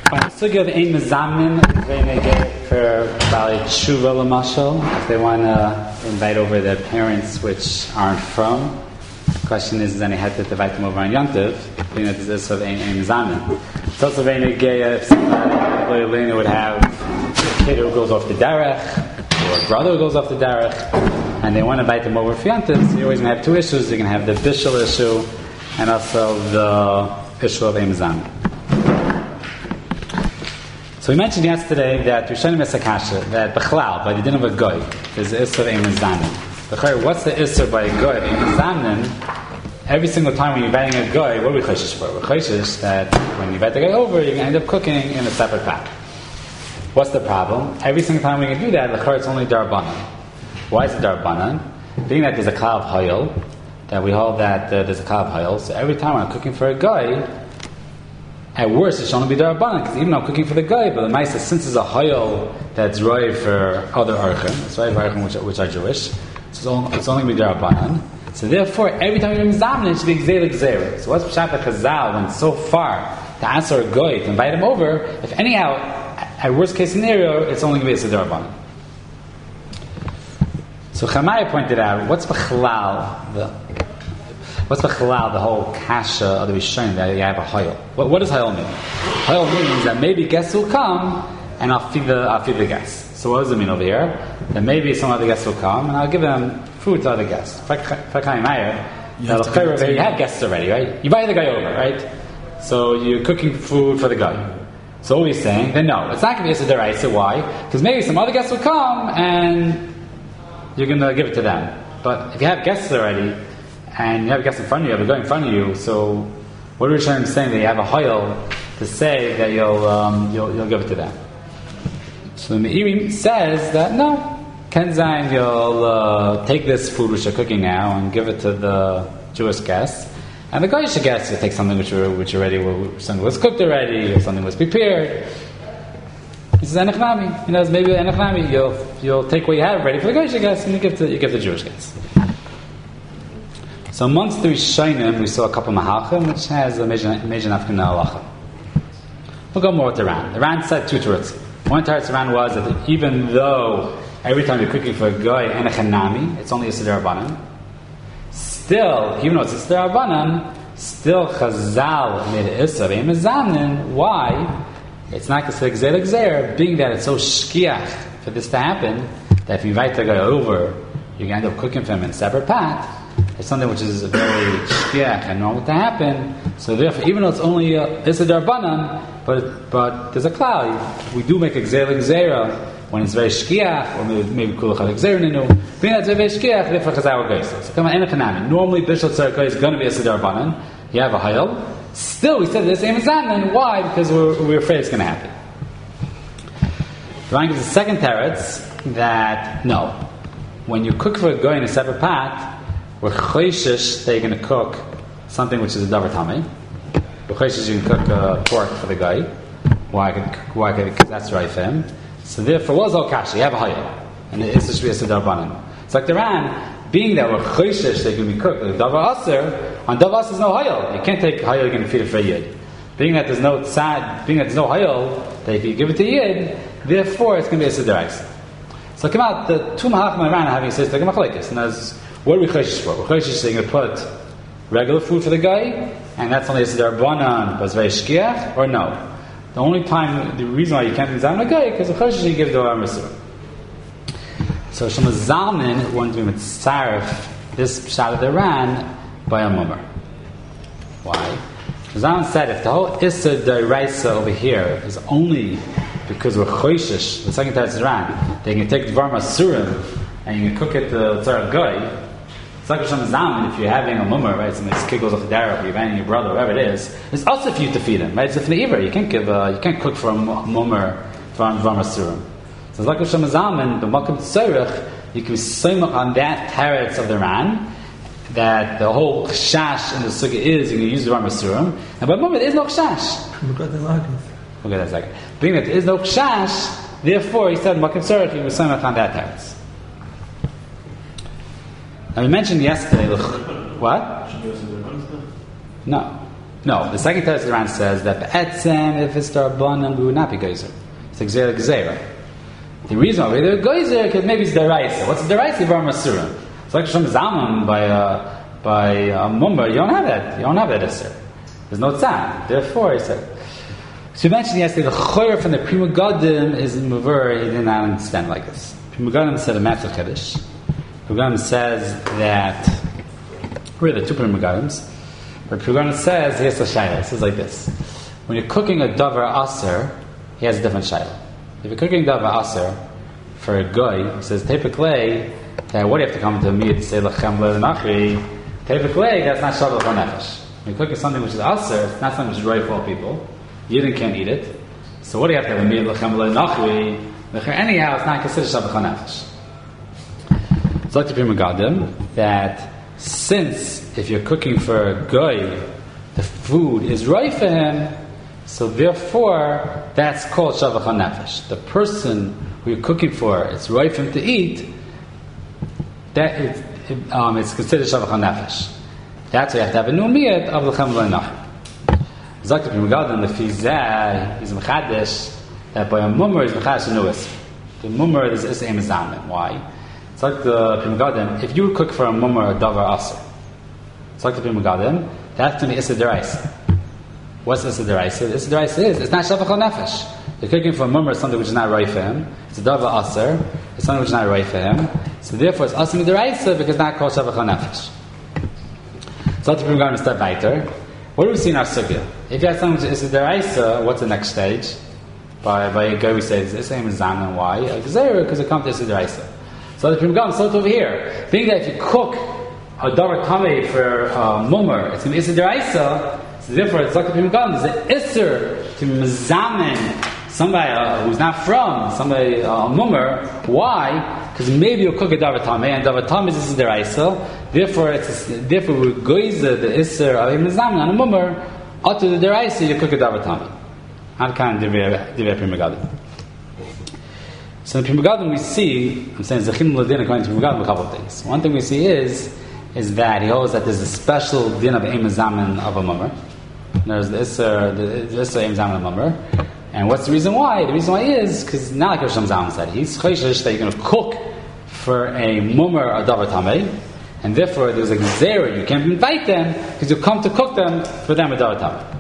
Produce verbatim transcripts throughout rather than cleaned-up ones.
On the sugya of ein mezamin, they may get it for Bali Tshuva L'mashal, if they want to invite over their parents which aren't from. The question is, then they had to invite them over on Yantiv, being that this is of ein mezamin. It's also very negaya if somebody would have a kid who goes off the derech, or a brother who goes off the derech, and they want to invite them over for Yantiv, so you're always going to have two issues. You're going to have the bishul issue, and also the issue of ein mezamin. So we mentioned yesterday that Rishonim Esakasha, that Bechlal, by the din of a goy, is the Isser of ein mezamin. What's the Isser by a goy of ein mezamin? Every single time when you're inviting a goy, what are we chayshish for? We're chayshish that when you invite the guy over, you're going to end up cooking in a separate pot. What's the problem? Every single time we can do that, it's only darbanan. Why is it darbanan? Being that there's a klal of hayil, that we hold that uh, there's a klal of hayil, so every time when I'm cooking for a goy, at worst, it should only be darbanan, because even though I'm cooking for the guy, but the ma'aseh, since it's a hayil that's roy for other archim, it's roy for archim which, which are Jewish, so it's only, it's only going to be darbanan. So therefore, every time you're mezamin, it should be gzeir gzeir. So what's pshat chazal when so far to answer a guy to invite him over? If anyhow, at worst case scenario, it's only going to be a darbanan. So Chamaya pointed out, what's b'chalal the What's b'chalal, the whole kasha of the Rishonim that you have a hayil? What, what does hayil mean? Hayil means that maybe guests will come and I'll feed the I'll feed the guests. So what does it mean over here? That maybe some other guests will come and I'll give them food to other guests. You have guests already, right? You buy the guy over, right? So you're cooking food for the guy. So what are we saying? Then no, it's not going to be a deraisa. Why? Because maybe some other guests will come and you're going to give it to them. But if you have guests already, and you have a guest in front of you, you have a guy in front of you, so what are we saying that you have a hayil to say that you'll, um, you'll you'll give it to them? So the Me'irim says that no, Kenzain, you'll uh, take this food which you're cooking now and give it to the Jewish guests, and the Goyish guests will take something which which already something was cooked already or something was prepared. He says enechnami, you know, maybe enechnami, you'll you'll take what you have ready for the Goyish guests and you give to you give the Jewish guests. So amongst the Rishonim, we saw a couple of Mahalchim, which has a major, major nafkina halacha. We'll go more with the Ran. The Ran said two teretz. One teretz the Ran was that even though every time you're cooking for a guy and a chanami, it's only a Seder Rabbanan, still, even though it's a Seder Rabbanan, still Chazal made an Issa of ein mezamin. Why? It's not considered gzeir gzeir, being that it's so shkiach for this to happen, that if you invite the guy over, you can end up cooking for him in a separate pot. It's something which is very shkiach and normal to happen. So therefore, even though it's only a Issa darbanan, but but there's a cloud. We do make a gzeir gzeira when it's very shkiach, or maybe maybe kulachal gzeir ninu. Being that it's very shkiach, therefore chazal goes. So come on, enechanami. Normally, bishul tzarka is going to be Issa darbanan. You have a hayil. Still, we said the same as that. Why? Because we're, we're afraid it's going to happen. The Rambam gives a second teretz that no, when you cook for a guy in a separate pot, we're chayshish that you're going to cook something which is a davar tamei. We're chayshish you can cook uh, pork for the guy. Why? Why? Because that's right for him. So therefore, what's all kasha? You have a hayil, and it's a shviyas darbanan. It's like the Ran, being that we're chayshish that you can be cooked. Like davar aser, on davar aser is no hayil. You can't take hayil and feed it for a yid. Being that there's no tzad, being that there's no hayil that if you give it to a yid, therefore it's going to be a sederaisa. So come out the two mahachim and Ran having says like a machlekes, and as what are we chayshish for? We're chayshish saying to put regular food for the guy, and that's only a darbanan, but it's very shkiach, or no? The only time, the reason why you can't examine a guy is because the chayshish you give the Olam Yisrael. So Shlomo Zalman wanted to be mitzaref this pshat of the Ran by a mummer. Why? Zalman said if the whole Issa D'Oraisa over here is only because we're chayshish, the second time it's Ran, they can take Dvar Masurim and you can cook it to tzar guy. It's like Hashem Zaman, if you're having a mummer, right? So this kid goes off the derech, or you're having your brother, whatever it is. It's also for you to feed him, right? It's a fneiver. You can't give, uh, you can't cook for a mummer from Varmasurim. So it's like Hashem Zaman, the Malkim Tzorech, you can be soymach on that teretz of the Ran, that the whole chash in the sukkah is you can use the Varmasurim, and by mummer there is no chash. Look at the market. Look at that second. Being that there is no chash, therefore he said Malkim Tzorech, you can be soymach on that teretz. Now we mentioned yesterday, what? No. No, No, the second teretz of the Ran says that be'etzem, if it's Darbanan, we would not be geyser. It's Gzeira Gzeira. The reason why we're geyser, because maybe it's deraisa. What's deraisa? Bar Masurim. It's like Shem Zaman by a, by a mummer, you don't have that. You don't have that Isser. There's no tzad. Therefore, he said. So you mentioned yesterday the choyer from the Prima Gadim is in Mavur, he did not understand like this. Prima Gadim said a matzah Kaddish. Prima Gadim says that, where are the two Prima Gadims? But Prima Gadim says, here's a shayla. It says like this. When you're cooking a davar aser, he has a different shayla. If you're cooking davar aser for a goy, he says, typically, that what do you have to come to me to say, lechem le'nachri? Typically, that's not shavach nefesh. When you're cooking something which is aser, it's not something which is right for all people. Yidden can't eat it. So what do you have to have? A meat lechem le'nachri? Anyhow, it's not considered shavach nefesh. It's like the Prima Gadim that since if you're cooking for a goy, the food is right for him, so therefore that's called shavach nefesh. The person who you're cooking for, it's right for him to eat. That is, it, um, it's considered shavach nefesh. That's why you have to have a numiyat of lechem le'nachri. Zak the Prima Gadim, the Fizah, he's mechadish that by a mummer is mechadish a nuis. The mummer is is aim zamen. Why? It's like the Prima Gadim. If you would cook for a mummer a davar aser, it's like the Prima Gadim. That's to be issa deraisa. What's issa deraisa? Issa deraisa is it's not shavach nefesh. You're cooking for a mummer something which is not right for him. It's a davar aser. It's something which is not right for him. So therefore, it's asa deraisa because it's not called shavach nefesh. So the Prima Gadim is step weiter. What do we see in our sugya? If you have something which is a deraisa, what's the next stage? By by a guy we say this name is Zaman. Why? A gzeira because it comes to a deraisa. So the Prima Gadim so over here, being that if you cook a davar tamei for a mummer, it's going to be a deraisa. So therefore, it's like the Prima Gadim. There's an isser to mezamen somebody uh, who's not from somebody uh, a mummer. Why? Because maybe you'll cook a davar tamei, and davar tamei is a deraisa. Therefore, it's therefore we goiza the isser of a mezamen on a mummer. After the deraisa, you cook a davar tamei. How can divya Prima Gadim? So in Prima Gadim we see, I'm saying zechim l'din according to Prima Gadim, a couple of things. One thing we see is is that he holds that there's a special din of eim zamen of a mummer. There's the isser, the isser eim zamen of a mummer. And what's the reason why? The reason why is because not like Rosh Hashanah said, he's chayshish that you're going to cook for a mummer a davar tamei, and therefore there's a gzeira. You can't invite them because you come to cook them for them a davar tamei.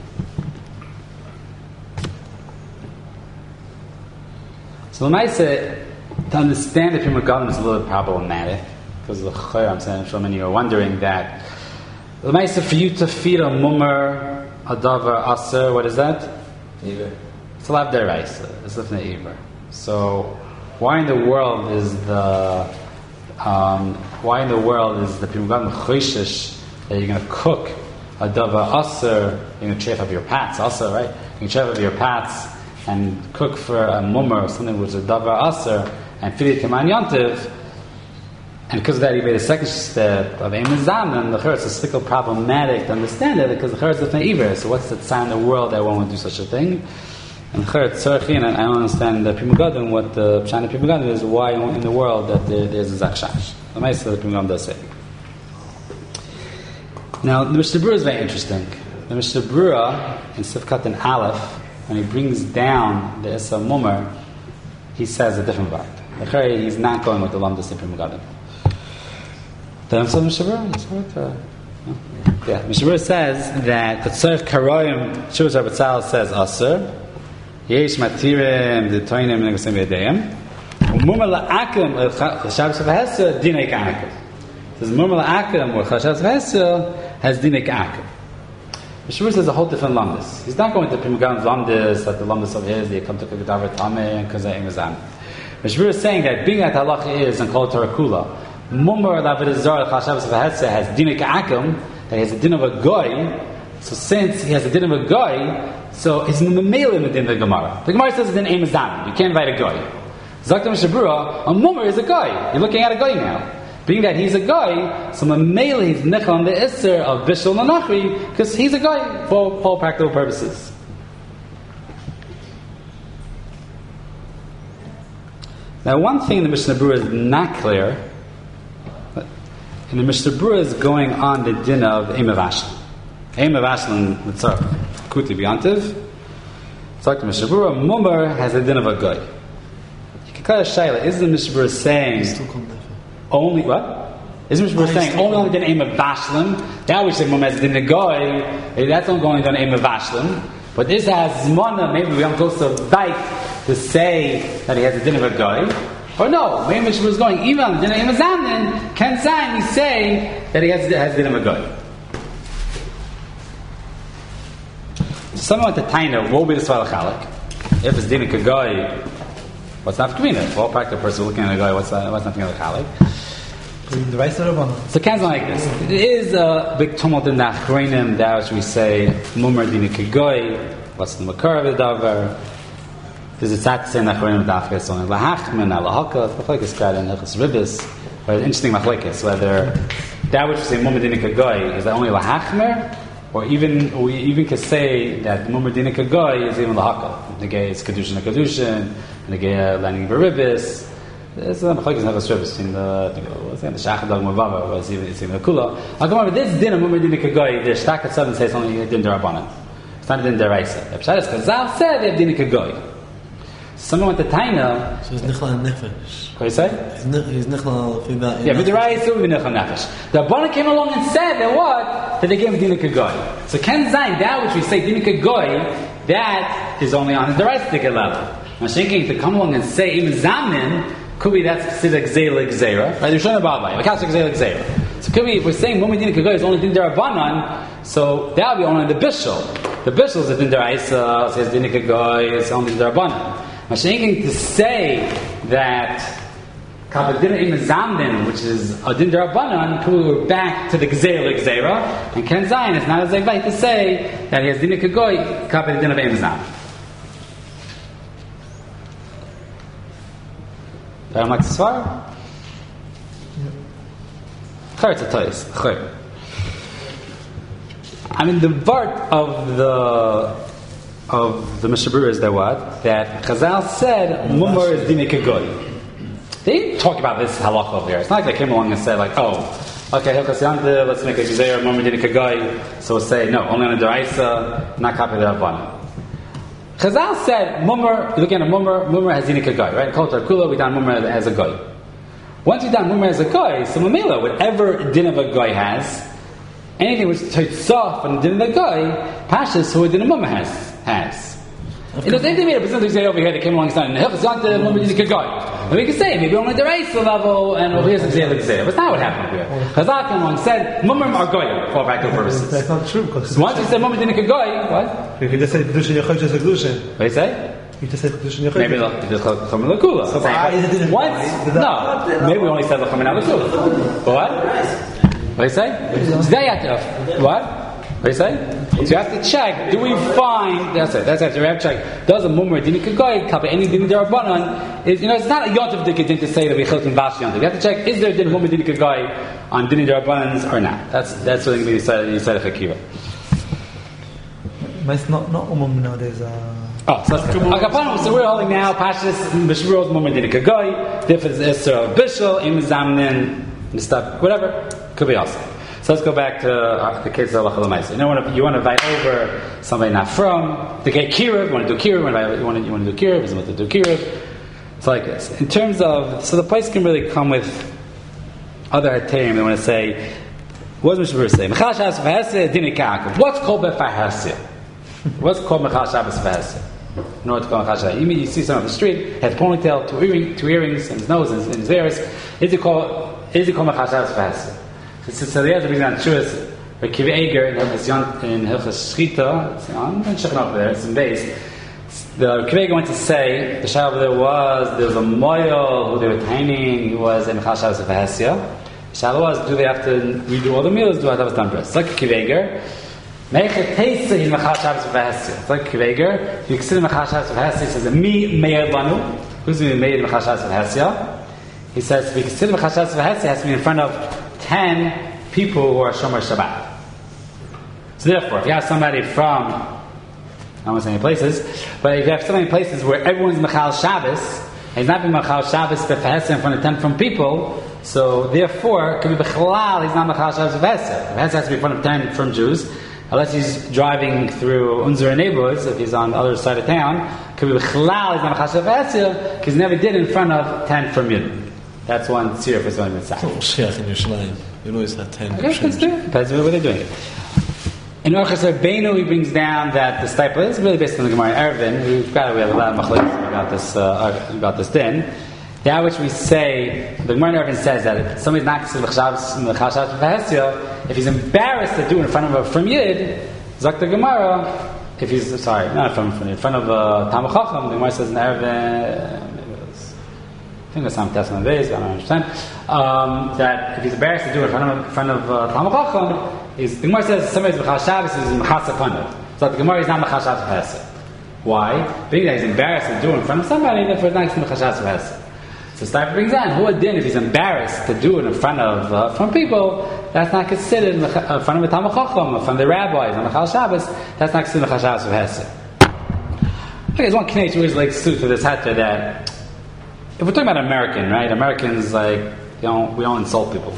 So Lamaisa, to understand the Prima Gadim is a little bit problematic because of the chayr. I'm saying, I'm sure many are wondering that. Lamaisa, for you to feed a mummer a davar aser, what is that? Iver. It's a lav deraisa. It's lifnei iver. So, why in the world is the um, why in the world is the Prima Gadim choishish that you're going to cook a davar aser? You're going to chafe up your pats, also, right? You can chafe up your pats and cook for a mummer or something which is a davar aser and feed it to man yontiv, and because of that he made a second step of eim zamen. The chayr is a stickle problematic to understand it because the chayr is lifnei iver. So what's the sign in the world that one would do such a thing? And the chayr tzorchin, and I don't understand the Prima Gadim, what the pshat of Prima Gadim is, why in the world that there, there's a zakshash. The Ma'aseh the Prima Gadim does say. Now the Mishnah Berurah is very interesting. The Mishnah Berurah in Sifkat and Aleph, when he brings down the Issa Mummer, he says a different word. The he's not going with the Lamdas of Prima Gadim. Did I say Mishnah Berurah? Yeah, Mishnah Berurah says that the Tzarech Karoyim, Shuvah Rabbatzal says Aser, Yesh Matirim, the Toinim, and Negosim Yedeyim, Mummer La'akim, Shabbos of Hesed, Dinei Ka'akim. It says Mummer La'akim, or Shabbos of Hesed, has Dinei Ka'akim. Mishnah Berurah says a whole different lamdas. He's not going to Prima Gadim's lamdas, that the lamdas of his, they come to Davar Tamei and Kazay Imazam. Mishnah Berurah is saying that being that halacha is and called Torah Kula, Mumar Lavidazar Chashavas Vahetse has Dinei Ka'akim, that he has a din of a goy. So since he has a din of a goy, so he's in the Meilim in the din of the Gemara. The Gemara says it's in Imazam. You can't invite a goy. Zakta Mishnah Berurah, a Mumar is a goy. You're looking at a goy now. Being that he's a guy, so Mamela he's nechal on the Isser of Bishul Nanachri, because he's a guy for all practical purposes. Now, one thing in the Mishnah Berurah is not clear, and the Mishnah Berurah is going on the din of Eimavashim. Ein mevashlim mitzarf kuti b'yantiv. It's like the Mishnah Berurah, mummer has the din of a guy. You can cut a shayla. Is the Mishnah Berurah saying only what? Is the Mishnah Berurah saying only on the din aim of bashlim? That we say mummer has the din of a guy. That's not going on aim of bashlim. But this has zmana. Maybe we aren't close to bite to say that he has the din of a guy. Or no, maybe Mishnah Berurah is going even on the din of aim of zamnin. Can zayin we say that he has has the din of a guy? Someone at the taina, what will be the sval chalik? If it's din of a guy, what's not kamina? For all practical person looking at a guy, what's uh, what's nothing of a chalik? So can't like this. It is a big tumult in the achreinim. That which we say mumar din of a guy. What's the makar of the davar? There's a tzat saying that achreinim dafkas on lahachman alahaka. The machlekes got in hilchos ribis. But interesting machlekes whether that which we say mumar din of a guy is that only lahachmer. Or even we even can say that Mumar Din Kagoy is even lahakal. The gay is kedushin kedushin, and the gay landing beribis. There's a machlekes in hilchos ribis in the what's the shachad dog mavava was even it's even a kula. I come over this din of Mumar Din Kagoy. The shtakat seven says only din derabanan. It's not a din deraisa. The pshat is Chazal said they have din Kagoy. Someone went to Taina. So he's nichla nefesh. What do you say? He's nichla fida. Yeah, but the right is still nichla nefesh. The Rabbanan came along and said that what that they gave him din kagoy. So Ken Zayin, that which we say din kagoy, that is only on the derisic level. Mashinking to come along and say even zamin could be that's considered gzeila gzeira. Right? You're showing about like how's gzeila gzeira. So could be if we're saying moment din kagoy is only din derabanan, so that would be only the bishul. The bishul is a din deraisa, says din kagoy is only din derabanan. Mashinking to say that kabbalah im zamnin, which is a din derabanan, we're back to the gzeira gzeira, and Ken Zayin is not as like to say that he has din kagoy kabbalah din of im zam. Do I like to swear? Charetz atoyis. I mean, the part of the of the Mishnah Berurah is that what? That Chazal said, Mumar is Dinei Kagoy. They didn't talk about this halacha over here. It's not like they came along and said, like, oh, okay, Hilchos Yontif, let's make a Gezeira, Mumar Dinei Kagoy. So we'll say, no, only on a Deraisa, not Kapei D'Rabbanan. Chazal said, Mumar, you look at a Mumar, Mumar has Dinei Kagoy, right? Kol Tarkula, we done Mumar as a Goy. Once we done Mumar as a Goy, so Mamela, whatever din of a Goy has, anything which takes off and din of a Goy, Pashas, who a din of Mumar has. has. You know, they made a percentage say over here, they came along and said, Hilchos Yontif, Mumar Dinei Kagoy. And we can say, maybe only the Reisa level, and over here's the Gzeira Gzeira. But that's not what happened over here. Chazal came along and said, Mumar are Goy, for practical purposes. That's not true. So once you said Mumar Dinei Kagoy, what? You can just say Kedushin Yechosh as a Kedushin. What do you say? You just said Kedushin Yechosh. Maybe they'll just call it Chamin L'Kula. So why is it in Once, no, maybe we only said Chamin L'Kula. What? What do you say? What? What do you say? So you have to check, do we find, that's it, that's it, so we have to check, does a Mumar Dinei Kagoy cover any Dinei D'Rabbanan? You know, it's not a Yontif Dikadin to say that we Chilton Bash Yontif. You have to check, is there a Din Mumar Dinei Kagoy on Dinei D'Rabbanans or not? That's that's what you say, you say the Chakiva. It's not, not Umum nowadays. Uh... Oh, so that's good. Okay, so we're holding now, Pashas, Mishruos, Mumar Dinei Kagoy, difference is Isra Bishul, Im Zamnin, stuff, whatever, could be awesome. So let's go back to uh, the case of Halacha L'Maisa. You know, when you want to invite over somebody not from the gay Kiruv, you want to do Kiruv, you want to, you want to do Kiruv, you want to do Kiruv. It's like this. In terms of, so the place can really come with other Haterim. They want to say, what does Mishnah Berurah say? Mechal Shabbos v'Hesed Dinei Ka'akum. What's called Befar Hesed? What's called Mechal Shabbos v'Hesed? You know what's called Mechal Shabbos? You mean you see someone on the street, has a ponytail, two, earring, two earrings, in his nose, in his ears. Is it called, is it called Mechal Shabbos v'Hesed? So the other reason on Shuas, Kiva Eger in Hilchos in Hilchos Shchita, I'm going to check it over there, it's in base. The Kiva Eger went to say, the Shah over there was, there was a Moyel who they were taining, who was in Mechal Shabbos v'Hesed. The Shah was, do they have to redo all the meals, do I have to done breast? It's like Kiva Eger. Meichet Teisa in Mechal Shabbos v'Hesed. It's like Kiva Eger. If you consider Mechal Shabbos v'Hesed, he says, Mi Meir Lanu. Who's going to be made in Mechal Shabbos v'Hesed? He says, if you consider Mechal Shabbos v'Hesed, it has to be in front of ten people who are Shomer Shabbat. So therefore, if you have somebody from, I don't want to say any places, but if you have so many places where everyone's Mechal Shabbos, and he's not being Mechal Shabbos b'Hesed in front of ten from people, so therefore, it could be B'chalal, he's not Mechal Shabbos b'Hesed. B'Hesed has to be in front of ten from Jews, unless he's driving through unzera neighborhoods, if he's on the other side of town, could be chalal, he's not machashav v'hesya, because he never did in front of ten from Yidden. That's one tzira for Zman Mitzvah. Oh, Mashiach in Yerushalayim. You always had ten. Okay, that's good. Depends on what they're doing. In Orchos Rabbeinu, he brings down that the stipend is really based on the Gemara in Eruvin. We've got we have a lot of machlokes about this uh, about this din. That which we say, the Gemara in Eruvin says that if somebody's not considered mechashav v'hesya, if he's embarrassed to do it in front of a from Yid, Zak the Gemara, if he's sorry, not from from in front of a Talmid Chacham, the Gemara says in Eruvin. I think that's not Testament based, I don't understand. Um, that if he's embarrassed to do it in front of, in front of uh, Talmid Chacham, is the Gemara says somebody's Mechal Shabbos is Mechasa Panav. So the Gemara is not Mechal Shabbos V'Hesed. Why? Being that he's embarrassed to do it in front of somebody, therefore it's not Mechal Shabbos V'Hesed. So Stipe brings on, who din if he's embarrassed to do it in front of uh, from people, that's not considered in front of a Talmid Chacham, in front of the rabbis, on Mechal Shabbos, that's not considered Mechal Shabbos V'Hesed. Okay, there's one knech who always like suit to this hatter that if we're talking about American, right? Americans, like, you know, we don't insult people.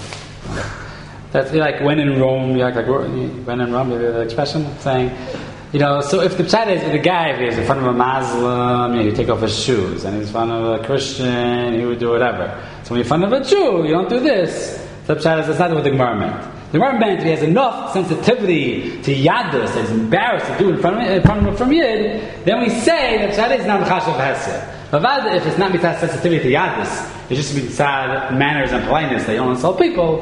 That's like when in Rome, you act like when in Rome, you have the expression saying, you know, so if the pshat is with a guy, if he's in front of a Muslim, you know, you take off his shoes, and he's in front of a Christian, he would do whatever. So when you're in front of a Jew, you don't do this. So the pshat is, that's not what the Gemara meant. The Gemara meant if he has enough sensitivity to Yadus, that he's embarrassed to do it in front of, in front of from Yid, then we say that pshat is not Mechashav V'Hesed. But if it's not mitzvah sensitivity to Yadus, it's just mitzvah manners and politeness, they don't insult people,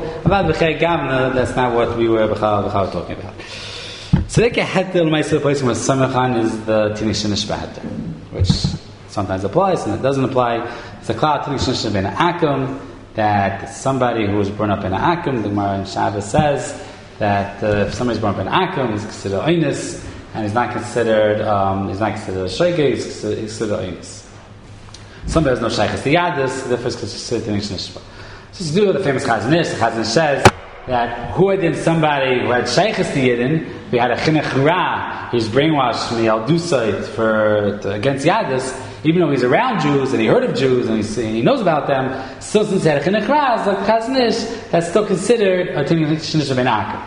that's not what we were talking about. So the Heter L'maisa place where Samachan is the Tinish Nishba Heter, which sometimes applies and it doesn't apply. It's a Klal Tinish Nishba Ben Akum, that somebody who was born up in an Akum, the Gemara in Shabbos says that uh, if somebody's born up in an Akum, he's considered Oinus, and he's not considered, um, he's not considered a Shege, he's considered, he's considered Oinus. Somebody has no shaykhs to Yadus, therefore it's considered Tinish Nishba. So to do with the famous Chazon Ish, the Chazon Ish says that who had been somebody who had shaykhs to Yidden, who had a chinuch ra, he was brainwashed from the Aldusite for to, against Yadus, even though he's around Jews and he heard of Jews and, and he knows about them, still since he had a chinuch ra, it's like Chazon Ish, that's still considered a Tinish Nishba Ben Akum.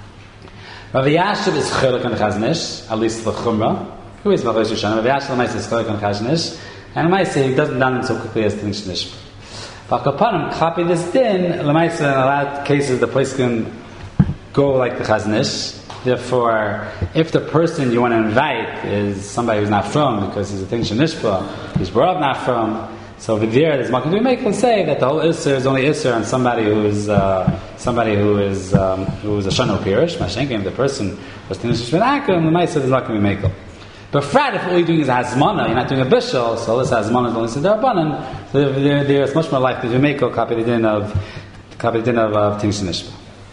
Rav Yashiv is chiluk on the Chazon Ish, at least the Chumrah. Who is Rav Yashiv? Rav Yashiv is chiluk on the Chazon Ish. And Lamaisa, he doesn't done it so quickly as Tinish Nishba. But Kapanim, copy this din, Lamaisa, in a lot of cases, the place can go like the Chazon Ish. Therefore, if the person you want to invite is somebody who's not from, because he's a Tinish Nishba, he's brought up not from, so over there, there's Malkin make can say that the whole Isser is only Isser on somebody who is uh, somebody who is um, who is a Shano Pirish, Mashenkim, the person was Tinish Nishba Akum, Lamaisa, there's not going to be Mekel. But Frat, if all you're doing is Hazmana, you're not doing a bishul, so this Hazmana is only to the Rabbanan, so there, there's much more likely to make a copy the din of copy the din of, of Tinish Nishba.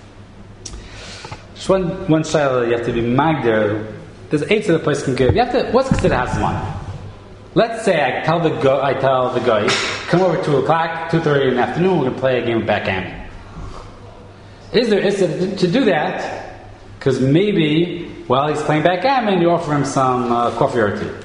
Just one one shayla you have to be magder. There's eight to the place can give. You have to what's considered Hazmana? Let's say I tell the go, I tell the guy, come over two o'clock, two thirty in the afternoon, we're gonna play a game of backgammon. Is there is it to do that? Because maybe while he's playing backgammon, you offer him some uh, coffee or tea.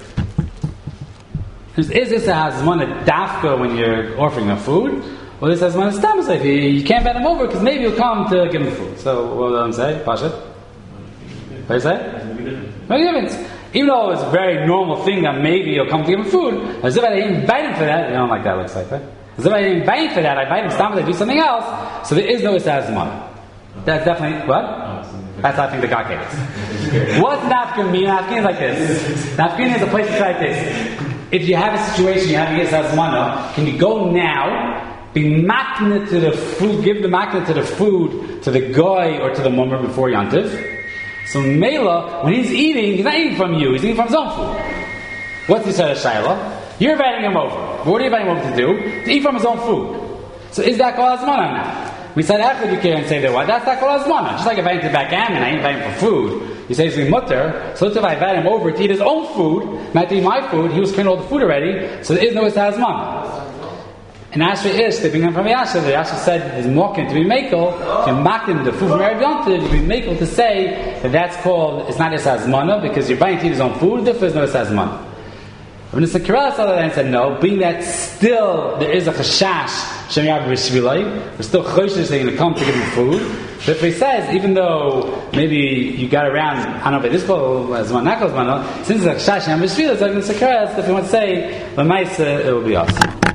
Is this a hazmana dafka when you're offering him food? Or this hazmana stam? If you, you can't bet him over because maybe he'll come to give him food. So what will I say? Pashat? What do you say? No difference. Even though it's a very normal thing that maybe he'll come to give him food, as if I didn't invite him for that, you don't like that looks like, right? As if I didn't invite him for that, I invite him stam to do something else. So there is no hazmana. That's definitely what? That's I think the Gak is. What's Nafkin mean? Nafkin is like this. Nafkin is a place to like this. If you have a situation, you have a Hazmana, can you go now, be makna to the food, give the makna to the food to the guy or to the mummer before Yantiv? So Mela, when he's eating, he's not eating from you, he's eating from his own food. What's he said, Shaila? You're inviting him over. But what are you inviting him over to do? To eat from his own food. So is that called Hazmana now? We said after you can't say that. Why? That's not called Hazmana. Just like if I enter backgammon, I invite him for food. You say it's mutter. So if I invite him over to eat his own food, not to eat my food, he was cleaning all the food already. So there is no Hazmana. And Asher Ish, they bring him from Yasha. The Yasha said he's mocking to be makel. If you mock him the food from Erev Yontiv, you be makel to say that that's called. It's not his Hazmana because you're buying to eat his own food. Therefore, there's no Hazmana. When the Sakirah saw that and said no, being that still there is a chashash, we're still choshish they're going to come to give him food. But if he says, even though maybe you got around, I don't know, this call as one knuckles, since it's like Shashi and Bishvila, it's like the Sakara, if you want to say, Lamaisa, it will be awesome.